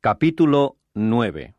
Capítulo 9.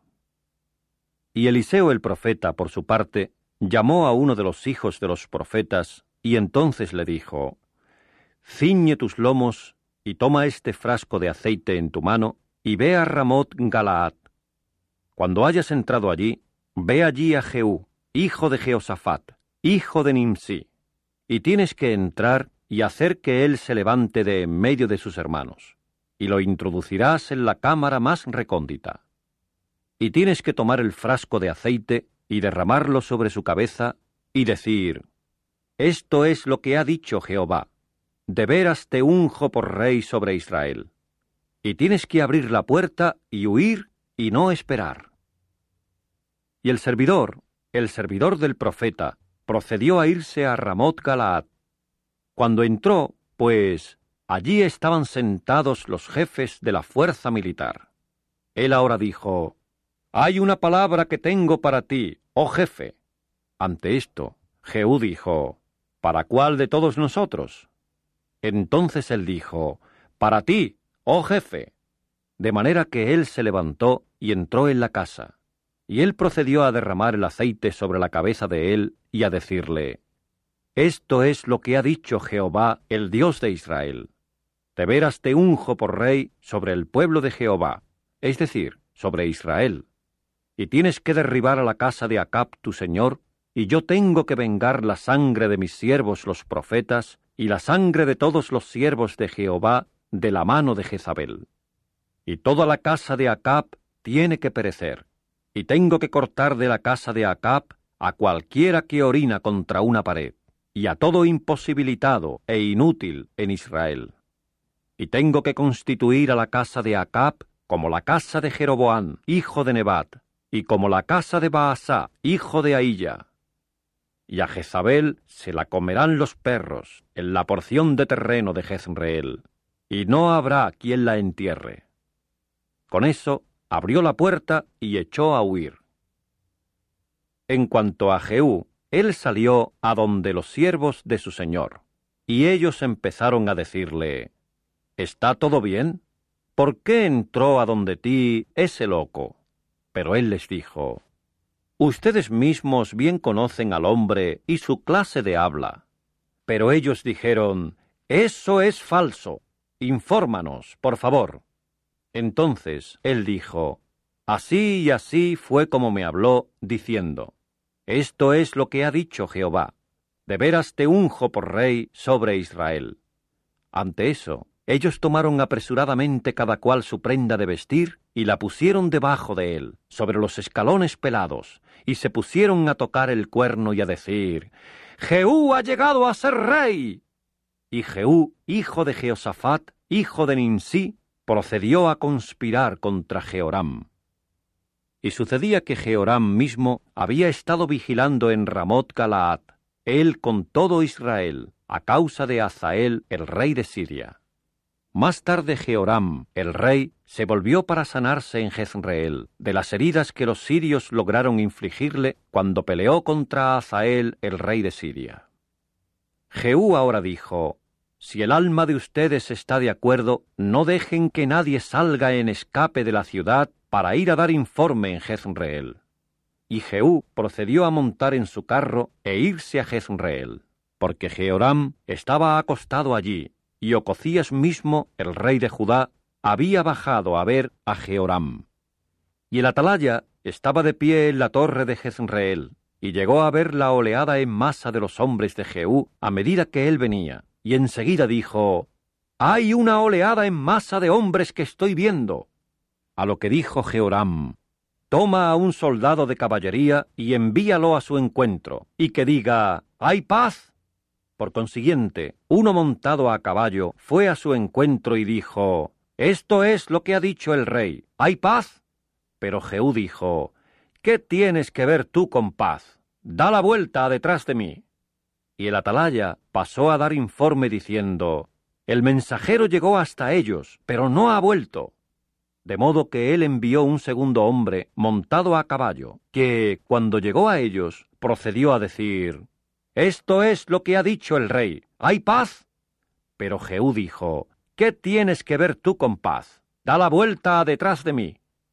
Y Eliseo el profeta, por su parte, llamó a uno de los hijos de los profetas, y entonces le dijo: Ciñe tus lomos, y toma este frasco de aceite en tu mano, y ve a Ramot Galaad. Cuando hayas entrado allí, ve allí a Jehú, hijo de Jeosafat, hijo de Nimsi, y tienes que entrar y hacer que él se levante de en medio de sus hermanos, y lo introducirás en la cámara más recóndita. Y tienes que tomar el frasco de aceite y derramarlo sobre su cabeza y decir: Esto es lo que ha dicho Jehová: de veras te unjo por rey sobre Israel. Y tienes que abrir la puerta y huir y no esperar. Y el servidor del profeta, procedió a irse a Ramot Galaad. Cuando entró, pues, allí estaban sentados los jefes de la fuerza militar. Él ahora dijo: Hay una palabra que tengo para ti, oh jefe. Ante esto, Jehú dijo: ¿Para cuál de todos nosotros? Entonces él dijo: Para ti, oh jefe. De manera que él se levantó y entró en la casa. Y él procedió a derramar el aceite sobre la cabeza de él y a decirle: Esto es lo que ha dicho Jehová, el Dios de Israel: de veras te unjo por rey sobre el pueblo de Jehová, es decir, sobre Israel. Y tienes que derribar a la casa de Acab tu señor, y yo tengo que vengar la sangre de mis siervos los profetas, y la sangre de todos los siervos de Jehová de la mano de Jezabel. Y toda la casa de Acab tiene que perecer, y tengo que cortar de la casa de Acab a cualquiera que orina contra una pared, y a todo imposibilitado e inútil en Israel. Y tengo que constituir a la casa de Acab como la casa de Jeroboam, hijo de Nebat, y como la casa de Baasá, hijo de Ahía. Y a Jezabel se la comerán los perros en la porción de terreno de Jezreel, y no habrá quien la entierre. Con eso abrió la puerta y echó a huir. En cuanto a Jehú, él salió a donde los siervos de su señor, y ellos empezaron a decirle: ¿Está todo bien? ¿Por qué entró a donde ti ese loco? Pero él les dijo: Ustedes mismos bien conocen al hombre y su clase de habla. Pero ellos dijeron: Eso es falso. Infórmanos, por favor. Entonces él dijo: Así y así fue como me habló, diciendo: Esto es lo que ha dicho Jehová: de veras te unjo por rey sobre Israel. Ante eso, ellos tomaron apresuradamente cada cual su prenda de vestir y la pusieron debajo de él, sobre los escalones pelados, y se pusieron a tocar el cuerno y a decir: Jehú ha llegado a ser rey. Y Jehú, hijo de Jeosafat, hijo de Nimsi, procedió a conspirar contra Jehoram. Y sucedía que Jehoram mismo había estado vigilando en Ramot Galaad, él con todo Israel, a causa de Hazael, el rey de Siria. Más tarde Jehoram, el rey, se volvió para sanarse en Jezreel de las heridas que los sirios lograron infligirle cuando peleó contra Hazael, el rey de Siria. Jehú ahora dijo: Si el alma de ustedes está de acuerdo, no dejen que nadie salga en escape de la ciudad para ir a dar informe en Jezreel. Y Jehú procedió a montar en su carro e irse a Jezreel, porque Jehoram estaba acostado allí, y Ococías mismo, el rey de Judá, había bajado a ver a Jehoram. Y el atalaya estaba de pie en la torre de Jezreel, y llegó a ver la oleada en masa de los hombres de Jehú a medida que él venía, y enseguida dijo: «Hay una oleada en masa de hombres que estoy viendo». A lo que dijo Jehoram: «Toma a un soldado de caballería y envíalo a su encuentro, y que diga: «¿Hay paz?». Por consiguiente, uno montado a caballo fue a su encuentro y dijo: «Esto es lo que ha dicho el rey: ¿hay paz?». Pero Jehú dijo: «¿Qué tienes que ver tú con paz? Da la vuelta detrás de mí». Y el atalaya pasó a dar informe diciendo: «El mensajero llegó hasta ellos, pero no ha vuelto». De modo que él envió un segundo hombre montado a caballo, que, cuando llegó a ellos, procedió a decir: «Esto es lo que ha dicho el rey: ¿hay paz?». Pero Jehú dijo: «¿Qué tienes que ver tú con paz? Da la vuelta detrás de mí».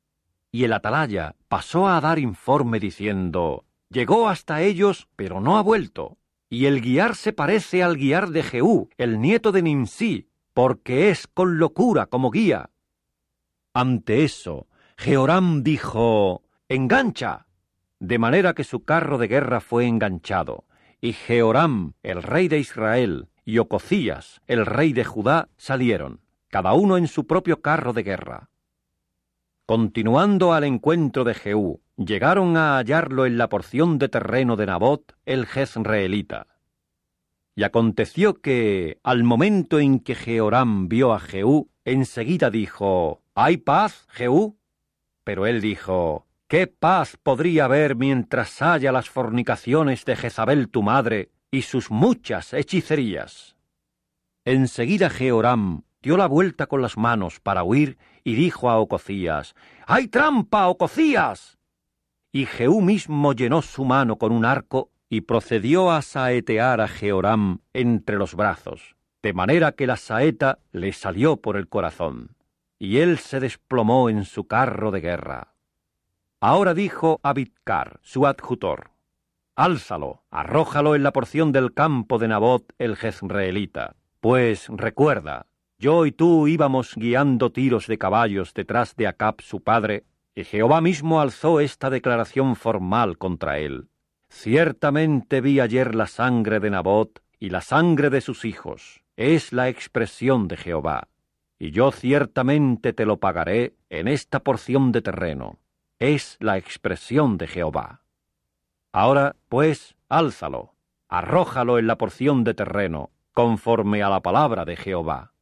y el atalaya pasó a dar informe diciendo: llegó hasta ellos, pero no ha vuelto, y el guiar se parece al guiar de Jehú, el nieto de Nimsí, porque es con locura como guía. Ante eso, Jehoram dijo: ¡engancha! De manera que su carro de guerra fue enganchado, y Jehoram, el rey de Israel, y Ocozías, el rey de Judá, salieron, cada uno en su propio carro de guerra. Continuando al encuentro de Jehú, llegaron a hallarlo en la porción de terreno de Nabot, el jezreelita. Y aconteció que, al momento en que Jehoram vio a Jehú, enseguida dijo: ¿hay paz, Jehú? Pero él dijo: ¿qué paz podría haber mientras haya las fornicaciones de Jezabel tu madre y sus muchas hechicerías? Enseguida Jehoram dio la vuelta con las manos para huir y dijo a Ocozías: ¡hay trampa, Ocozías! Y Jehú mismo llenó su mano con un arco y procedió a saetear a Jehoram entre los brazos, de manera que la saeta le salió por el corazón, y él se desplomó en su carro de guerra. Ahora dijo a Bidkar, su adjutor: álzalo, arrójalo en la porción del campo de Nabot el jezreelita, pues recuerda, yo y tú íbamos guiando tiros de caballos detrás de Acab su padre, y Jehová mismo alzó esta declaración formal contra él: ciertamente vi ayer la sangre de Nabot y la sangre de sus hijos, es la expresión de Jehová, y yo ciertamente te lo pagaré en esta porción de terreno, es la expresión de Jehová. Ahora, pues, álzalo, arrójalo en la porción de terreno, conforme a la palabra de Jehová.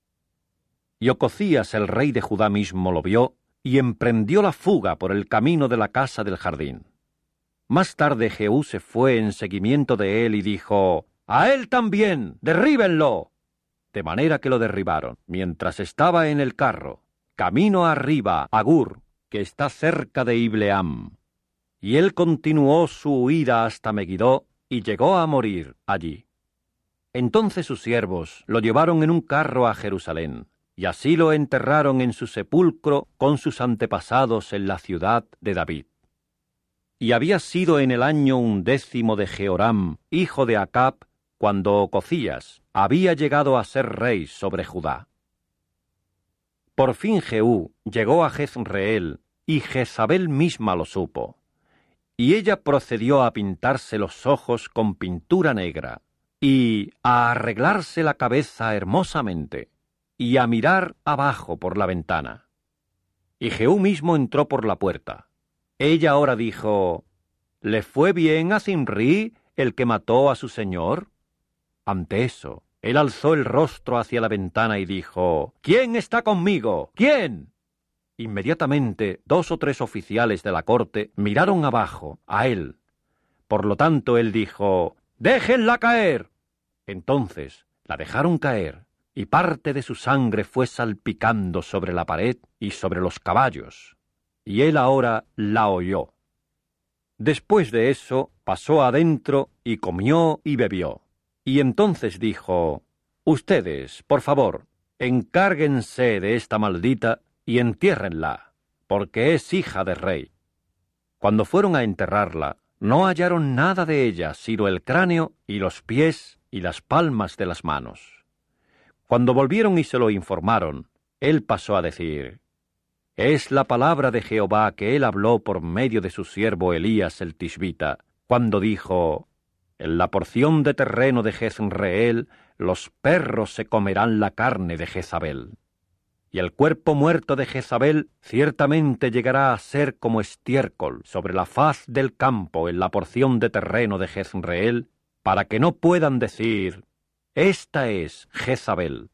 Y Ocozías el rey de Judá mismo lo vio, y emprendió la fuga por el camino de la casa del jardín. Más tarde Jehú se fue en seguimiento de él y dijo: ¡a él también! ¡derríbenlo! De manera que lo derribaron, mientras estaba en el carro, camino arriba a Gur, que está cerca de Ibleam. Y él continuó su huida hasta Megiddo, y llegó a morir allí. Entonces sus siervos lo llevaron en un carro a Jerusalén, y así lo enterraron en su sepulcro con sus antepasados en la ciudad de David. Y había sido en el año 11 de Jehoram, hijo de Acab, cuando Ocozías había llegado a ser rey sobre Judá. Por fin Jehú llegó a Jezreel, y Jezabel misma lo supo, y ella procedió a pintarse los ojos con pintura negra, y a arreglarse la cabeza hermosamente, y a mirar abajo por la ventana. Y Jehú mismo entró por la puerta. Ella ahora dijo: ¿le fue bien a Zimri, el que mató a su señor? Ante eso, él alzó el rostro hacia la ventana y dijo: ¿quién está conmigo? ¿Quién? Inmediatamente 2 o 3 oficiales de la corte miraron abajo, a él. Por lo tanto, él dijo: ¡déjenla caer! Entonces la dejaron caer, y parte de su sangre fue salpicando sobre la pared y sobre los caballos, y él ahora la oyó. Después de eso, pasó adentro y comió y bebió. Y entonces dijo: ustedes, por favor, encárguense de esta maldita y entiérrenla, porque es hija de rey. Cuando fueron a enterrarla, no hallaron nada de ella, sino el cráneo y los pies y las palmas de las manos. Cuando volvieron y se lo informaron, él pasó a decir: es la palabra de Jehová que él habló por medio de su siervo Elías el Tisbita, cuando dijo: en la porción de terreno de Jezreel los perros se comerán la carne de Jezabel. Y el cuerpo muerto de Jezabel ciertamente llegará a ser como estiércol sobre la faz del campo en la porción de terreno de Jezreel, para que no puedan decir: esta es Jezabel.